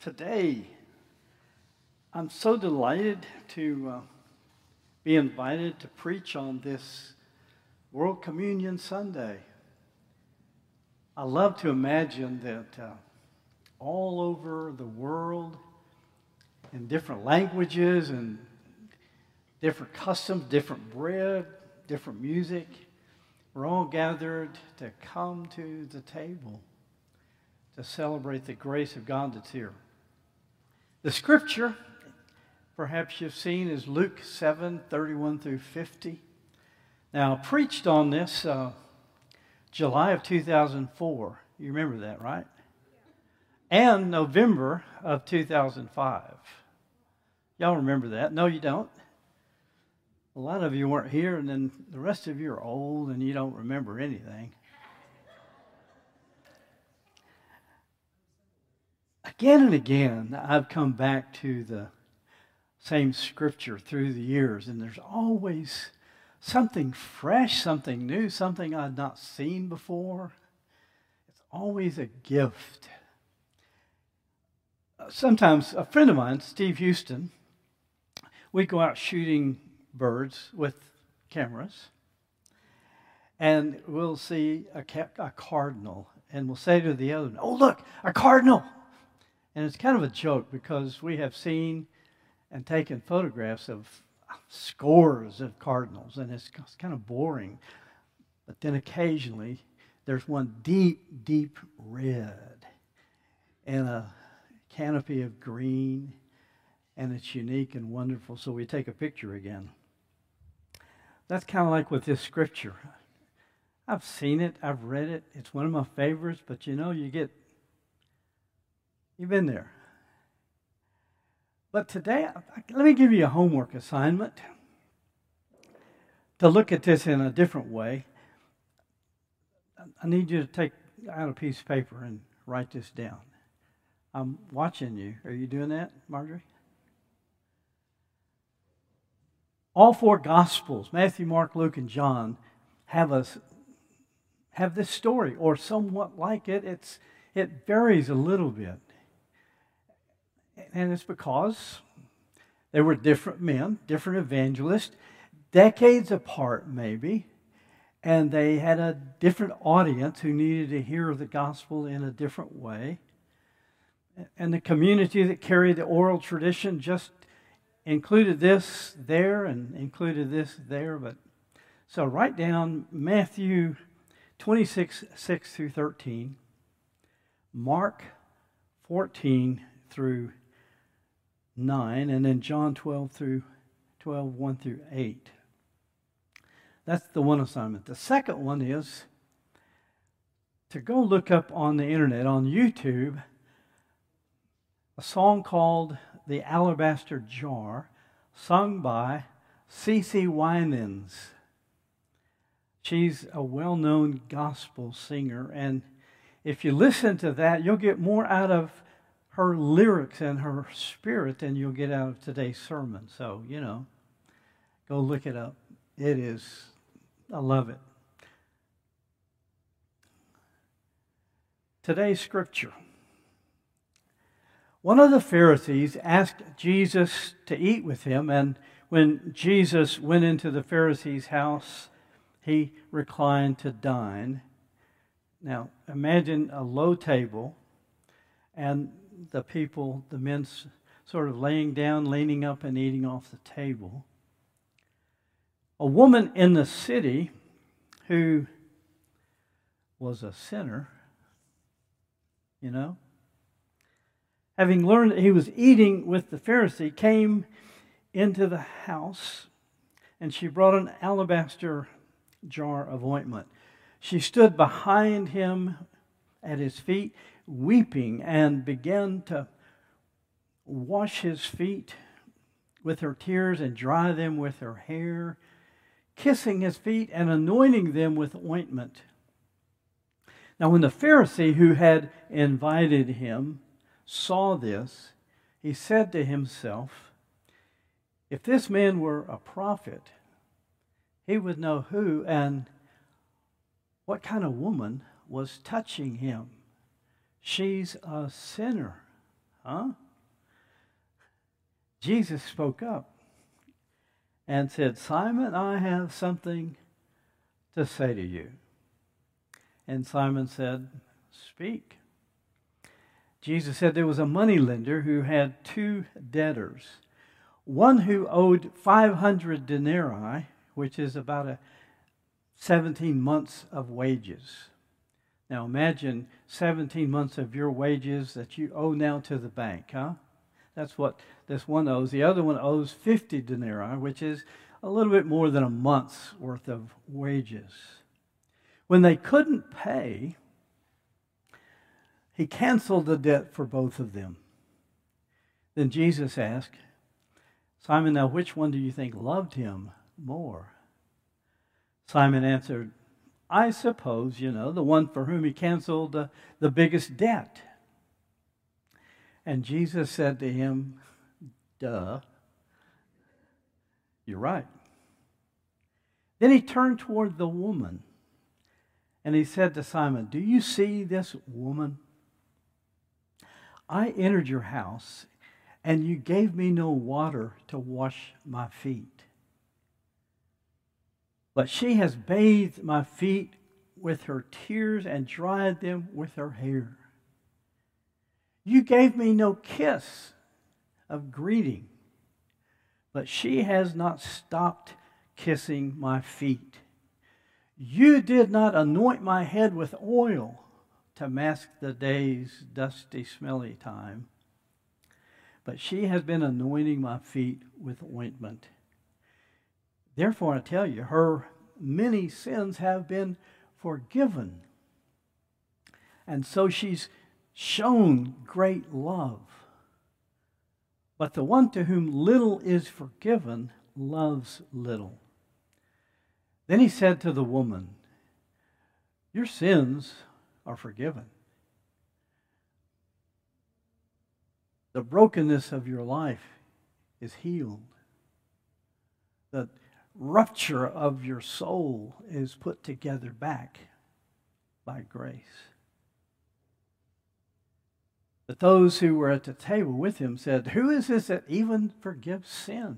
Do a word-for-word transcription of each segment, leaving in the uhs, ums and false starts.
Today, I'm so delighted to uh, be invited to preach on this World Communion Sunday. I love to imagine that uh, all over the world, in different languages and different customs, different bread, different music, we're all gathered to come to the table to celebrate the grace of God that's here. The scripture, perhaps you've seen, is Luke seven, thirty-one through fifty. Now, I preached on this uh, July of two thousand four. You remember that, right? And November of two thousand five. Y'all remember that? No, you don't. A lot of you weren't here, and then the rest of you are old and you don't remember anything. Again and again, I've come back to the same scripture through the years, and there's always something fresh, something new, something I'd not seen before. It's always a gift. Sometimes a friend of mine, Steve Houston, we go out shooting birds with cameras, and we'll see a, ca- a cardinal, and we'll say to the other, "Oh, look, a cardinal!" And it's kind of a joke because we have seen and taken photographs of scores of cardinals, and it's kind of boring. But then occasionally there's one deep, deep red and a canopy of green, and it's unique and wonderful, so we take a picture again. That's kind of like with this scripture. I've seen it, I've read it, it's one of my favorites, but you know, you get You've been there. But today, let me give you a homework assignment to look at this in a different way. I need you to take out a piece of paper and write this down. I'm watching you. Are you doing that, Marjorie? All four Gospels, Matthew, Mark, Luke, and John, have us have this story, or somewhat like it. It's it varies a little bit. And it's because they were different men, different evangelists, decades apart maybe, and they had a different audience who needed to hear the gospel in a different way. And the community that carried the oral tradition just included this there and included this there. But so write down Matthew twenty-six, six through thirteen, Mark fourteen through nine, and then John twelve through twelve, one through eight. That's the one assignment. The second one is to go look up on the internet, on YouTube, a song called "The Alabaster Jar," sung by CeCe Winans. She's a well-known gospel singer, and if you listen to that, you'll get more out of her lyrics and her spirit than you'll get out of today's sermon. So, you know, go look it up. It is, I love it. Today's scripture. One of the Pharisees asked Jesus to eat with him, and when Jesus went into the Pharisee's house, he reclined to dine. Now, imagine a low table, and the people, the men sort of laying down, leaning up, and eating off the table. A woman in the city who was a sinner, you know, having learned that he was eating with the Pharisee, came into the house, and she brought an alabaster jar of ointment. She stood behind him at his feet, weeping, and began to wash his feet with her tears and dry them with her hair, kissing his feet and anointing them with ointment. Now, when the Pharisee who had invited him saw this, he said to himself, "If this man were a prophet, he would know who and what kind of woman was touching him. She's a sinner." Huh? Jesus spoke up and said, Simon, I have something to say to you. And Simon said, speak. Jesus said there was a moneylender who had two debtors. One who owed five hundred denarii, which is about a seventeen months of wages. Now imagine seventeen months of your wages that you owe now to the bank, huh? That's what this one owes. The other one owes fifty denarii, which is a little bit more than a month's worth of wages. When they couldn't pay, he canceled the debt for both of them. Then Jesus asked, Simon, now which one do you think loved him more? Simon answered, I suppose, you know, the one for whom he canceled the, the biggest debt. And Jesus said to him, duh, you're right. Then he turned toward the woman and he said to Simon, do you see this woman? I entered your house and you gave me no water to wash my feet. But she has bathed my feet with her tears and dried them with her hair. You gave me no kiss of greeting, but she has not stopped kissing my feet. You did not anoint my head with oil to mask the day's dusty, smelly time, but she has been anointing my feet with ointment. Therefore, I tell you, her many sins have been forgiven. And so she's shown great love. But the one to whom little is forgiven loves little. Then he said to the woman, your sins are forgiven. The brokenness of your life is healed. The rupture of your soul is put together back by grace. But those who were at the table with him said, who is this that even forgives sin?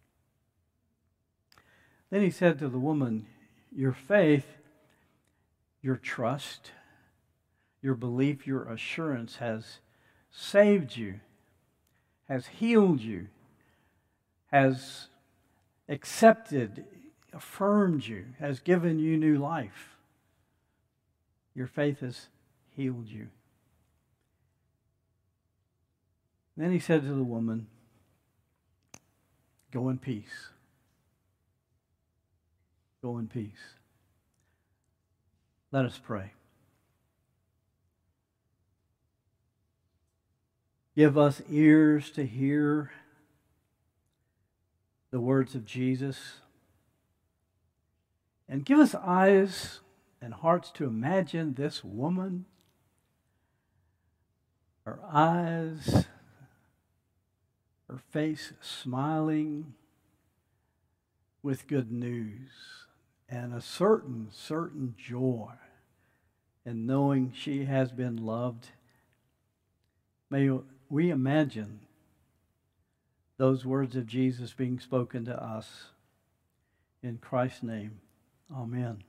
Then he said to the woman, your faith, your trust, your belief, your assurance has saved you, has healed you, has accepted, affirmed you, has given you new life. Your faith has healed you. Then he said to the woman, go in peace. Go in peace. Let us pray. Give us ears to hear the words of Jesus, and give us eyes and hearts to imagine this woman, her eyes, her face smiling with good news and a certain, certain joy in knowing she has been loved. May we imagine those words of Jesus being spoken to us. In Christ's name, amen.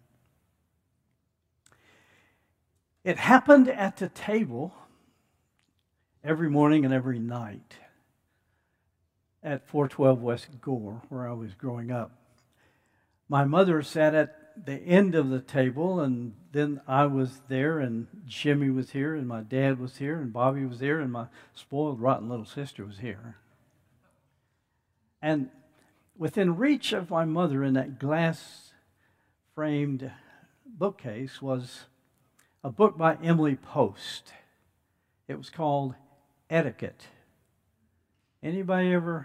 It happened at the table every morning and every night at four twelve West Gore, where I was growing up. My mother sat at the end of the table, and then I was there, and Jimmy was here, and my dad was here, and Bobby was there, and my spoiled, rotten little sister was here. And within reach of my mother in that glass-framed bookcase was a book by Emily Post. It was called Etiquette. Anybody ever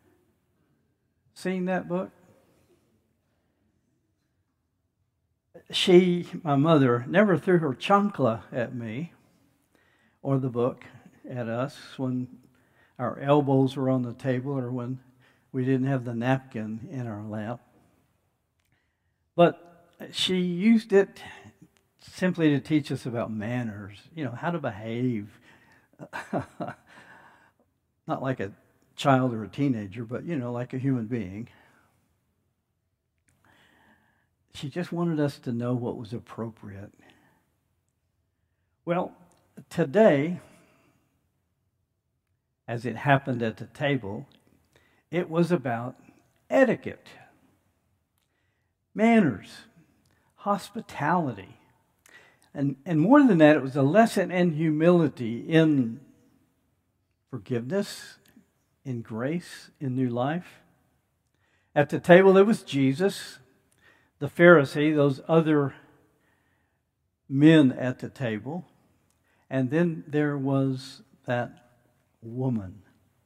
seen that book? She, my mother, never threw her chancla at me or the book at us when our elbows were on the table or when we didn't have the napkin in our lap. But she used it simply to teach us about manners, you know, how to behave. not like a child or a teenager, but, you know, like a human being. She just wanted us to know what was appropriate. Well, today, as it happened at the table, it was about etiquette, manners, hospitality. And, and more than that, it was a lesson in humility, in forgiveness, in grace, in new life. At the table, there was Jesus, the Pharisee, those other men at the table. And then there was that woman.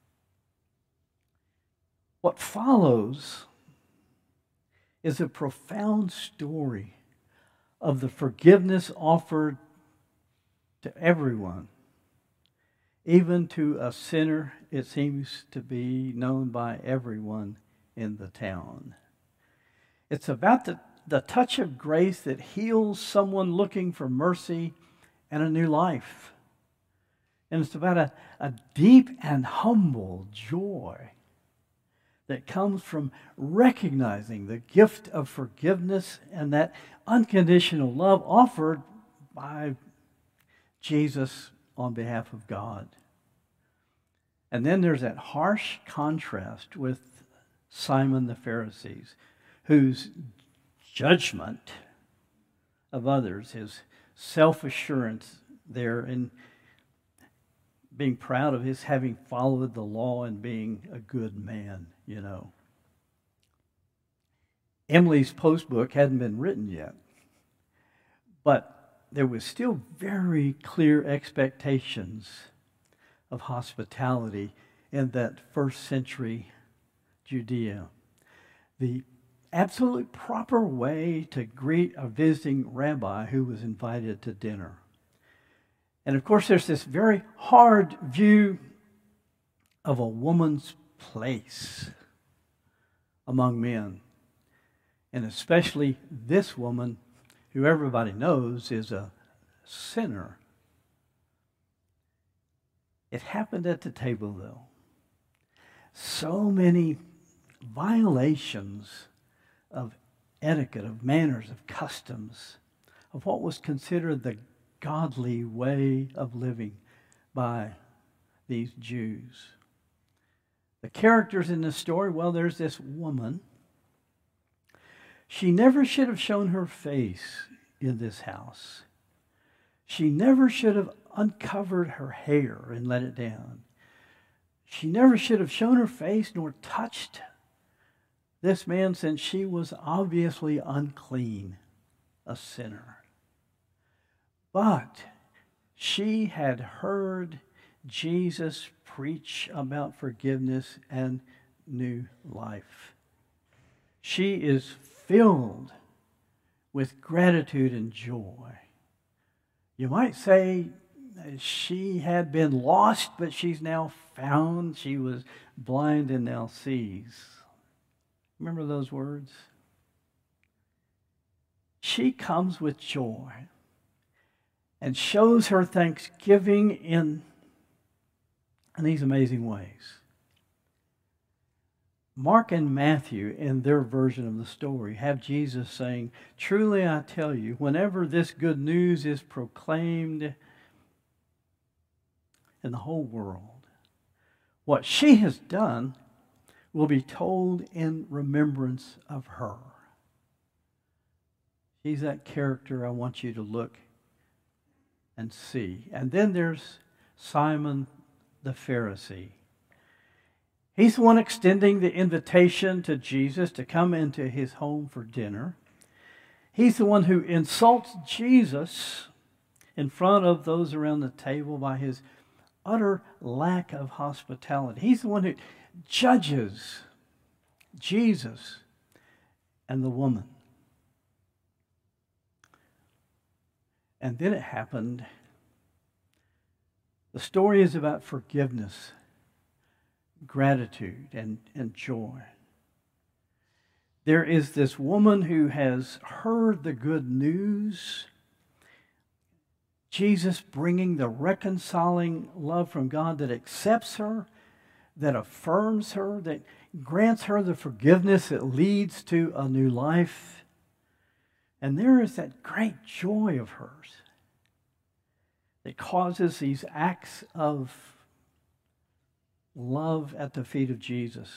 What follows is a profound story of the forgiveness offered to everyone, even to a sinner. It seems to be known by everyone in the town. It's about the, the touch of grace that heals someone looking for mercy and a new life. And it's about a, a deep and humble joy that comes from recognizing the gift of forgiveness and that unconditional love offered by Jesus on behalf of God. And then there's that harsh contrast with Simon the Pharisee, whose judgment of others, his self-assurance there in being proud of his having followed the law and being a good man, you know. Emily's post book hadn't been written yet, but there was still very clear expectations of hospitality in that first century Judea. The absolutely proper way to greet a visiting rabbi who was invited to dinner. And of course, there's this very hard view of a woman's place among men. And especially this woman, who everybody knows is a sinner. It happened at the table, though. So many violations of etiquette, of manners, of customs, of what was considered the godly way of living by these Jews. The characters in the story, well, there's this woman. She never should have shown her face in this house. She never should have uncovered her hair and let it down. She never should have shown her face nor touched this man, since she was obviously unclean, a sinner. But she had heard Jesus preach about forgiveness and new life. She is filled with gratitude and joy. You might say she had been lost, but she's now found. She was blind and now sees. Remember those words? She comes with joy and shows her thanksgiving in, in these amazing ways. Mark and Matthew, in their version of the story, have Jesus saying, "Truly I tell you, whenever this good news is proclaimed in the whole world, what she has done will be told in remembrance of her." She's that character I want you to look and see. And then there's Simon the Pharisee. He's the one extending the invitation to Jesus to come into his home for dinner. He's the one who insults Jesus in front of those around the table by his utter lack of hospitality. He's the one who judges Jesus and the woman. And then it happened. The story is about forgiveness, gratitude, and, and joy. There is this woman who has heard the good news, Jesus bringing the reconciling love from God that accepts her, that affirms her, that grants her the forgiveness that leads to a new life. And there is that great joy of hers that causes these acts of love at the feet of Jesus.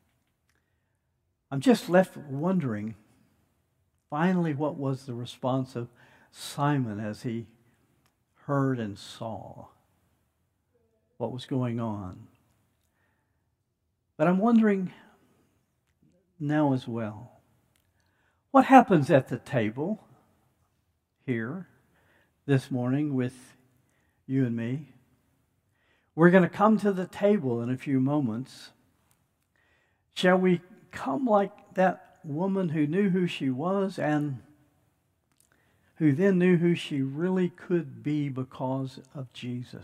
I'm just left wondering, finally, what was the response of Simon as he heard and saw what was going on. But I'm wondering now as well, what happens at the table here this morning with you and me? We're going to come to the table in a few moments. Shall we come like that woman who knew who she was and who then knew who she really could be because of Jesus?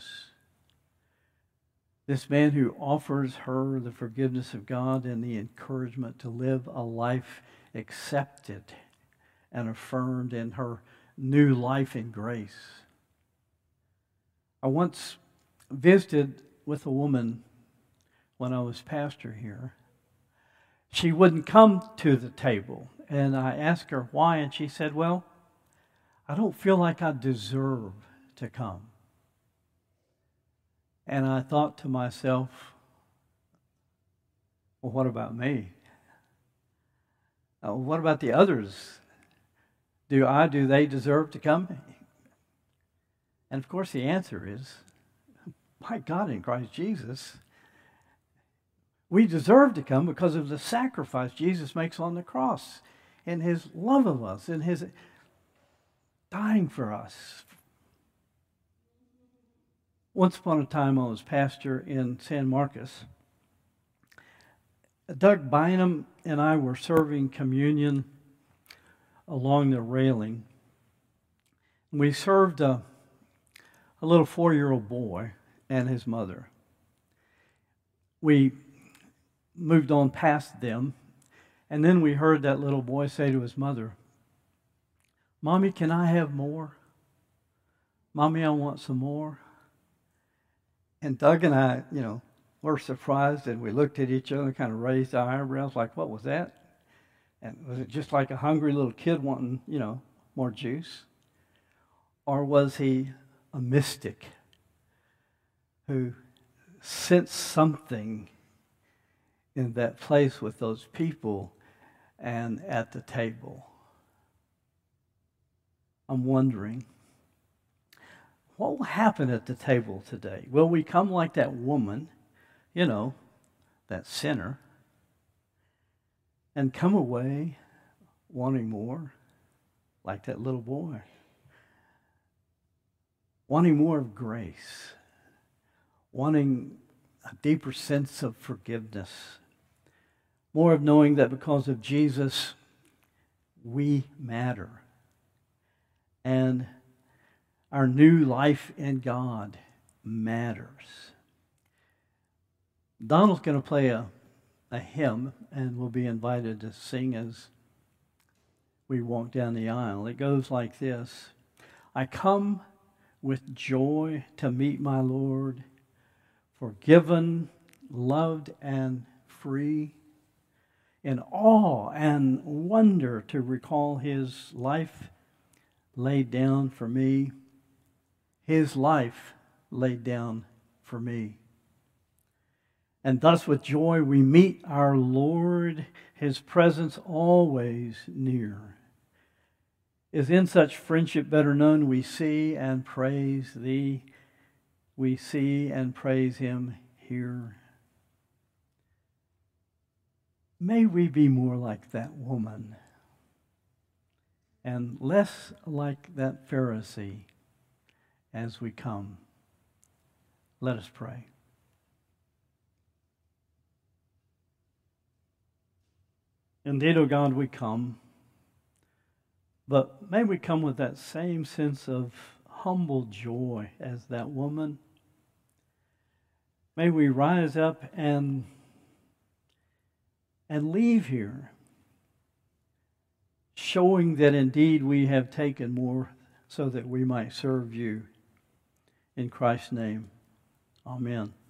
This man who offers her the forgiveness of God and the encouragement to live a life accepted and affirmed in her new life in grace. I once visited with a woman when I was pastor here. She wouldn't come to the table, and I asked her why, and she said, well, I don't feel like I deserve to come. And I thought to myself, well, what about me? Uh, what about the others? Do I, do they deserve to come? And of course the answer is, my God, in Christ Jesus, we deserve to come because of the sacrifice Jesus makes on the cross, and his love of us, and his dying for us. Once upon a time, I was pastor in San Marcos. Doug Bynum and I were serving communion along the railing. We served a, a little four-year-old boy and his mother. We moved on past them, and then we heard that little boy say to his mother, Mommy, can I have more? Mommy, I want some more. And Doug and I, you know, were surprised, and we looked at each other and kind of raised our eyebrows like, what was that? And was it just like a hungry little kid wanting, you know, more juice? Or was he a mystic who sensed something in that place with those people and at the table? I'm wondering, what will happen at the table today? Will we come like that woman, you know, that sinner, and come away wanting more, like that little boy? Wanting more of grace, wanting a deeper sense of forgiveness, more of knowing that because of Jesus, we matter. And our new life in God matters. Donald's going to play a, a hymn, and we'll be invited to sing as we walk down the aisle. It goes like this. I come with joy to meet my Lord, forgiven, loved, and free, in awe and wonder to recall his life laid down for me, his life laid down for me. And thus with joy we meet our Lord, his presence always near. Is in such friendship better known, we see and praise thee, we see and praise him here. May we be more like that woman and less like that Pharisee as we come. Let us pray. Indeed, O God, we come, but may we come with that same sense of humble joy as that woman. May we rise up and, and leave here showing that indeed we have taken more so that we might serve you. In Christ's name, amen.